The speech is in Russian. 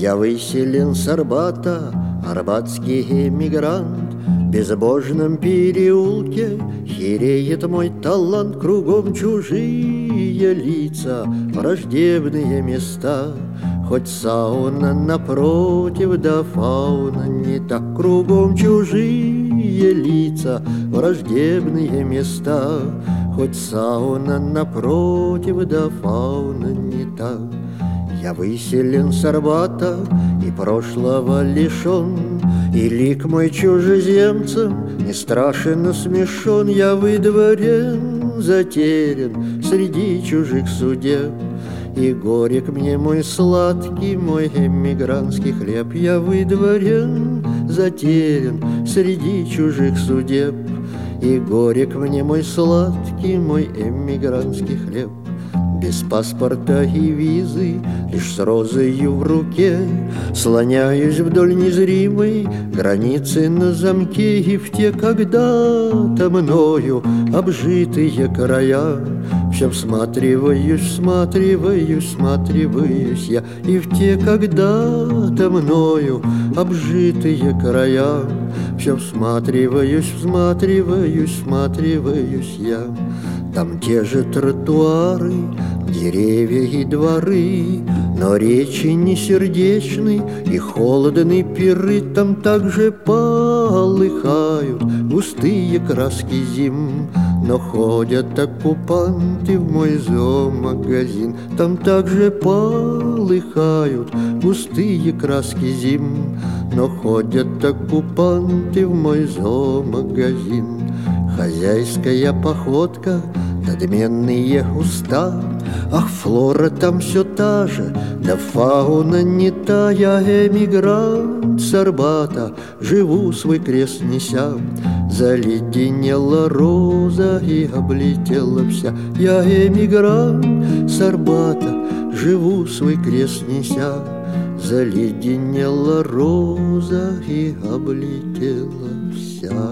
Я выселен с Арбата, арбатский эмигрант. В безбожном переулке хереет мой талант. Кругом чужие лица, враждебные места. Хоть сауна напротив, да фауна не так. Кругом чужие лица, враждебные места. Хоть сауна напротив, да фауна не так. Я выселен с Арбата и прошлого лишен, и лик мой чужеземцам не страшен, но смешон. Я выдворен, затерян среди чужих судеб, и горек мне мой сладкий, мой эмигрантский хлеб. Я выдворен, затерян среди чужих судеб, и горек мне мой сладкий, мой эмигрантский хлеб. Без паспорта и визы, лишь с розою в руке, слоняюсь вдоль незримой границы на замке. И в те когда-то мною обжитые края все всматриваюсь, всматриваюсь, всматриваюсь я. И в те когда-то мною обжитые края все всматриваюсь, всматриваюсь, всматриваюсь я. Там те же тротуары, деревья и дворы, но речи не сердечны и холодны пиры. Там также полыхают густые краски зим, но ходят оккупанты в мой зоомагазин. Там также полыхают густые краски зим, но ходят оккупанты в мой зоомагазин. Хозяйская походка, надменные уста, ах, флора там все та же, да фауна не та. Я эмигрант с Арбата, живу свой крест неся. Заледенела роза и облетела вся. Я эмигрант с Арбата, живу свой крест неся. Заледенела роза и облетела вся.